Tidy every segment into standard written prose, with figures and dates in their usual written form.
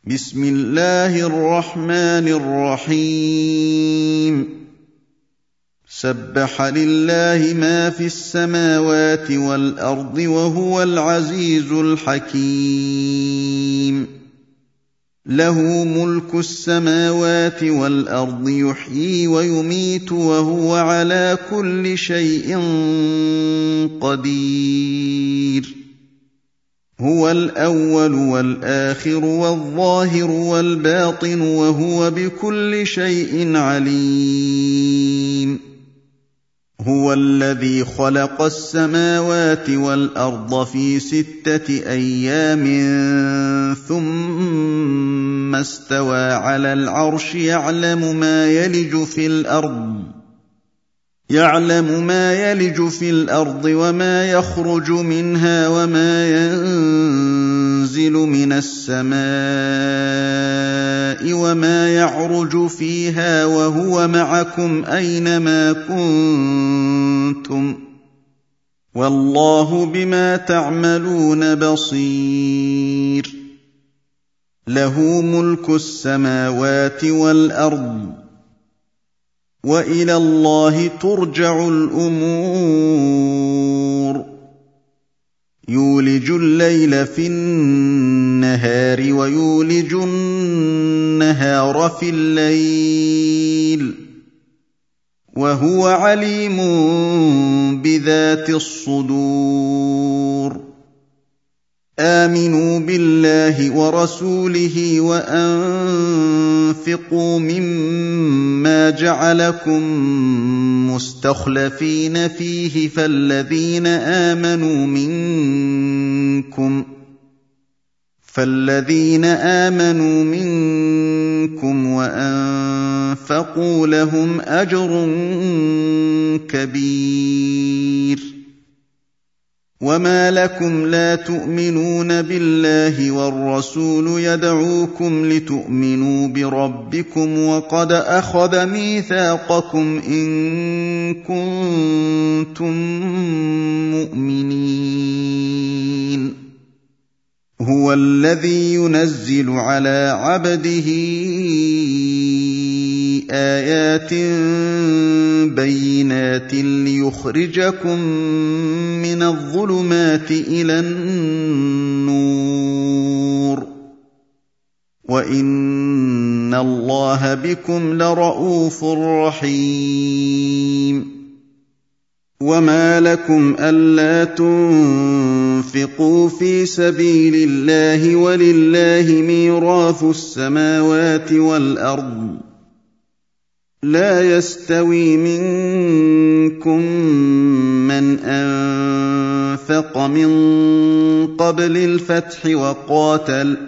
بسم الله الرحمن الرحيم سبح لله ما في السماوات والأرض وهو العزيز الحكيم له ملك السماوات والأرض يحيي ويميت وهو على كل شيء قدير هو الأول والآخر والظاهر والباطن وهو بكل شيء عليم هو الذي خلق السماوات والأرض في 6 أيام ثم استوى على العرش يعلم ما يلج في الأرض وما يخرج منها وما ينزل من السماء وما يعرج فيها وهو معكم أينما كنتم والله بما تعملون بصير له ملك السماوات والأرض وإلى الله ترجع الأمور يولج الليل في النهار ويولج النهار في الليل وهو عليم بذات الصدور آمنوا بالله ورسوله وأنفقوا مما جعلكم مستخلفين فيه فالذين آمنوا منكم وأنفقوا لهم أجر كبير وما لكم لا تؤمنون بالله والرسول يدعوكم لتؤمنوا بربكم وقد أخذ ميثاقكم إن كنتم مؤمنين هو الذي ينزل على عبده آيات بينات ليخرجكم من الظلمات إلى النور وإن الله بكم لرءوف رحيم وما لكم ألا تنفقوا في سبيل الله ولله ميراث السماوات والأرض لا يستوي منكم من أنفق من قبل الفتح وقاتل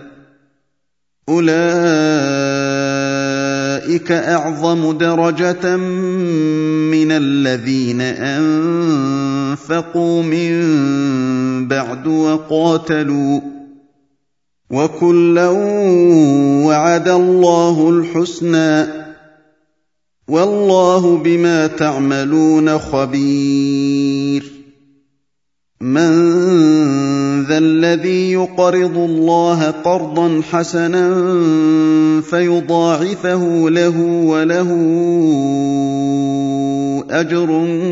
أولئك أعظم درجة من الذين أنفقوا من بعد وقاتلوا وكلا وعد الله الحسنى والله بما تعملون خبير من ذا الذي يقرض الله قرضا حسنا فيضاعفه له وله أجر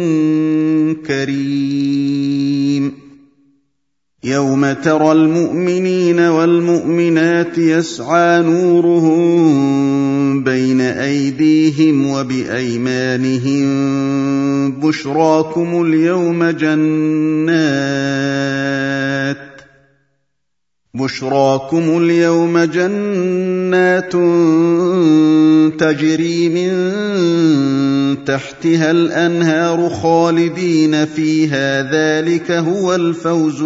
كريم يوم ترى المؤمنين والمؤمنات يسعى نورهم بين أيديهم وبأيمانهم بشراكم اليوم جنات تجري من تحتها الأنهار خالدين فيها ذلك هو الفوز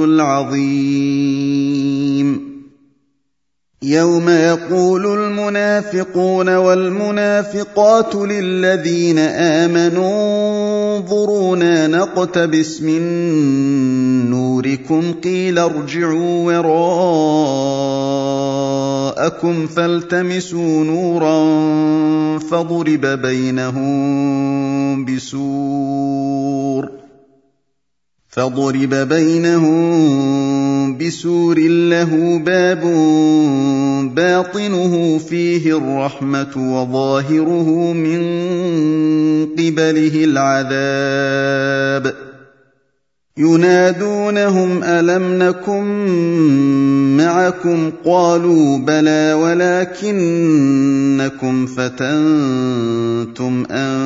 العظيم يوم يقول المنافقون والمنافقات للذين آمنوا انظرونا نقتبس من نوركم قيل ارجعوا وراءكم فالتمسوا نورا فضرب بينهم بسور له باب باطنه فيه الرحمة وظاهره من قبله العذاب ينادونهم ألم نكن معكم قالوا بلى ولكنكم فتنتم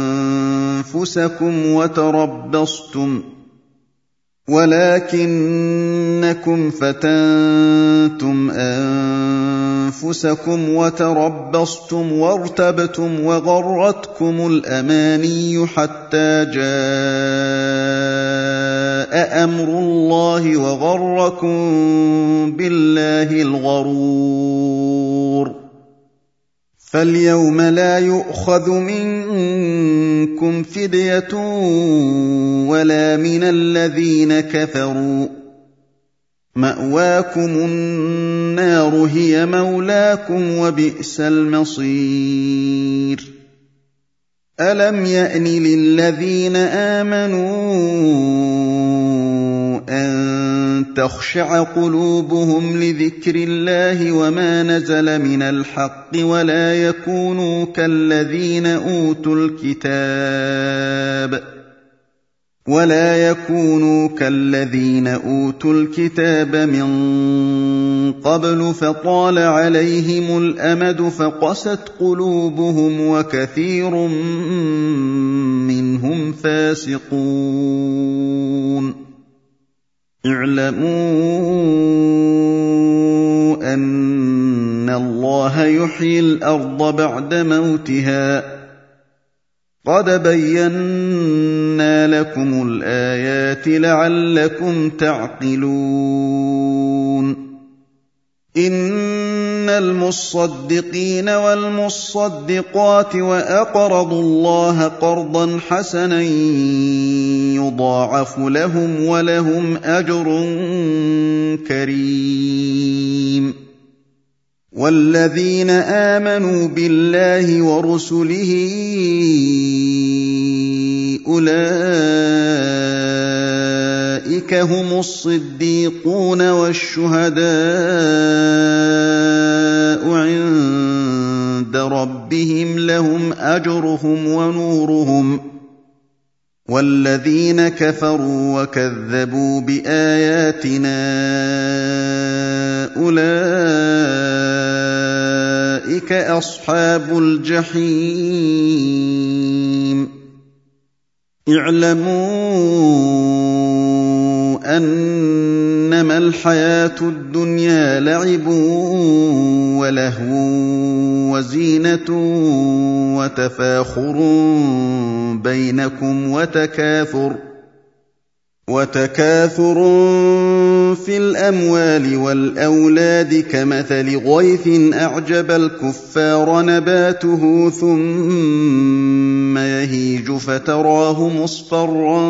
أنفسكم وتربصتم وارتبتم وغرتكم الأماني حتى جاء أمر الله وغركم بالله الغرور فاليوم لا يؤخذ منكم فدية ولا من الذين كفروا مأواكم النار هي مولاكم وبئس المصير ألم يأن للذين آمنوا أن تخشع قلوبهم لذكر الله وما نزل من الحق ولا يكونوا كالذين أوتوا الكتاب من قبل فطال عليهم الأمد فقست قلوبهم وكثير منهم فاسقون اعلموا أن الله يحيي الأرض بعد موتها قد بينا لكم الآيات لعلكم تعقلون إن المصدقين والمصدقات وأقرضوا الله قرضا حسنا يضاعف لهم ولهم أجر كريم والذين آمنوا بالله ورسله أولئك هم الصديقون والشهداء عند ربهم لهم أجرهم ونورهم والذين كفروا وكذبوا بآياتنا أولئك أصحاب الجحيم اعلموا أنما الحياة الدنيا لعب ولهو وزينة وتفاخر بينكم وتكاثر في الأموال والأولاد كمثل غيث أعجب الكفار نباته ثم يهيج فتراه مصفرا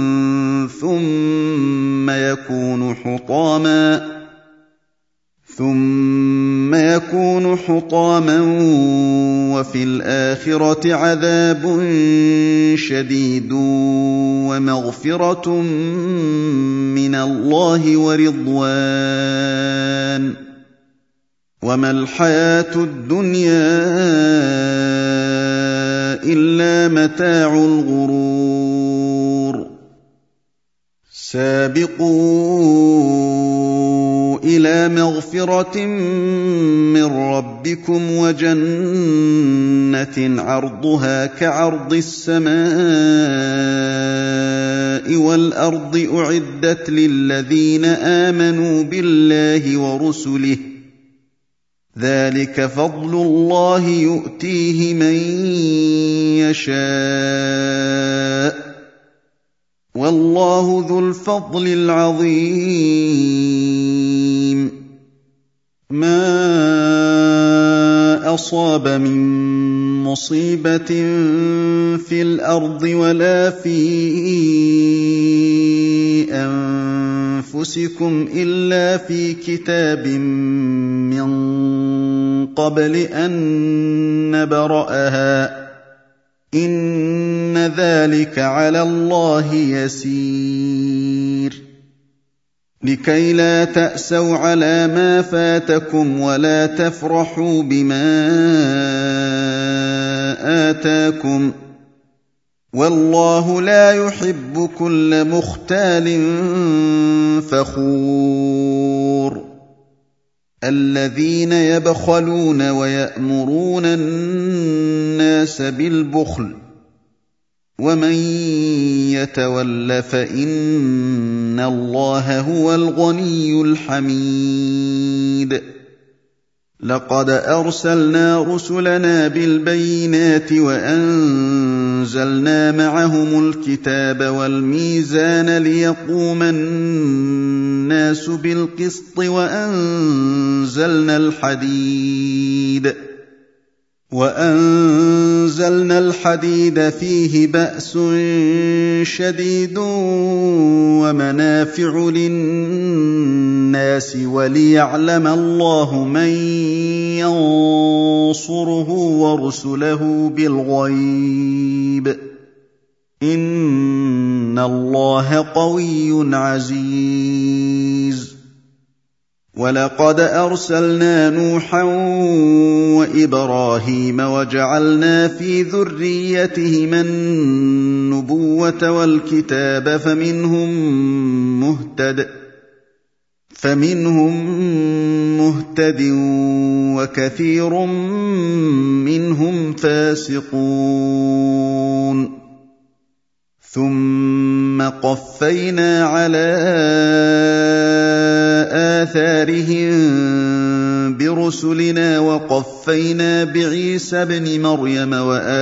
ثم يكون حطاما وفي الآخرة عذاب شديد ومغفرة من الله ورضوان وما الحياة الدنيا إلا متاع الغرور سابقوا إلى مغفرة من ربكم وجنة عرضها كعرض السماء والأرض أعدت للذين آمنوا بالله ورسله ذلك فضل الله يؤتيه من يشاء والله ذو الفضل العظيم ما أصاب من مصيبة في الأرض ولا في أنفسكم إلا في كتاب من قبل أن نبرأها إن ذلك على الله يسير لكي لا تأسوا على ما فاتكم ولا تفرحوا بما آتاكم والله لا يحب كل مختال فخور الذين يبخلون ويأمرون الناس بالبخل ومن يتول فإن الله هو الغني الحميد لقد أرسلنا رسلنا بالبينات وأنزلنا معهم الكتاب والميزان ليقوم الناس بالقسط وأنزلنا الحديد فيه بأس شديد ومنافع للناس وليعلم الله من ينصره ورسله بالغيب إن الله قوي عزيز ولقد أرسلنا نوحا وإبراهيم وجعلنا في ذريتهما النبوة والكتاب فمنهم مهتد وكثير منهم فاسقون ثم قفينا على آثارهم برسلنا وقفينا بعيسى ابن مريم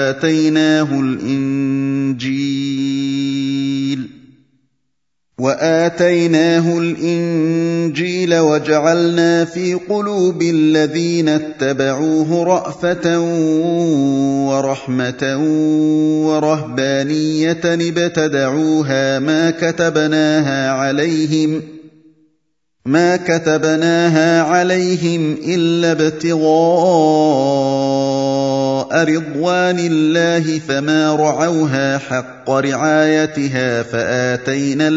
وآتيناه الإنجيل وجعلنا في قلوب الذين اتبعوه رأفة ورحمة ورهبانية ابتدعوها ما كتبناها عليهم إلا ابتغاء رضوان الله فما رعوها حق رعايتها فآتينا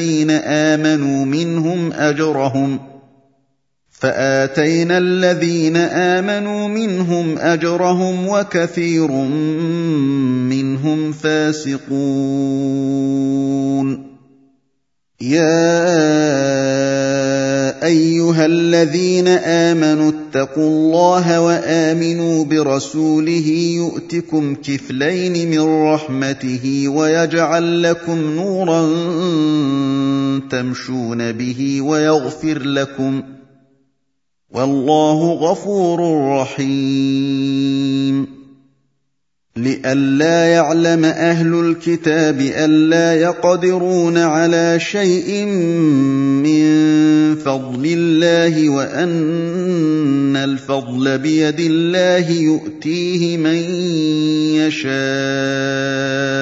الذين آمنوا منهم أجرهم وكثير منهم فاسقون يا أيها الذين آمنوا اتقوا الله وآمنوا برسوله يؤتكم كفلين من رحمته ويجعل لكم نورا تمشون به ويغفر لكم والله غفور رحيم لئلا يعلم أهل الكتاب ألا يقدرون على شيء من فضل الله وأن الفضل بيد الله يؤتيه من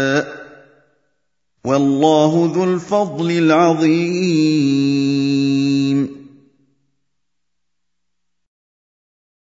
يشاء والله ذو الفضل العظيم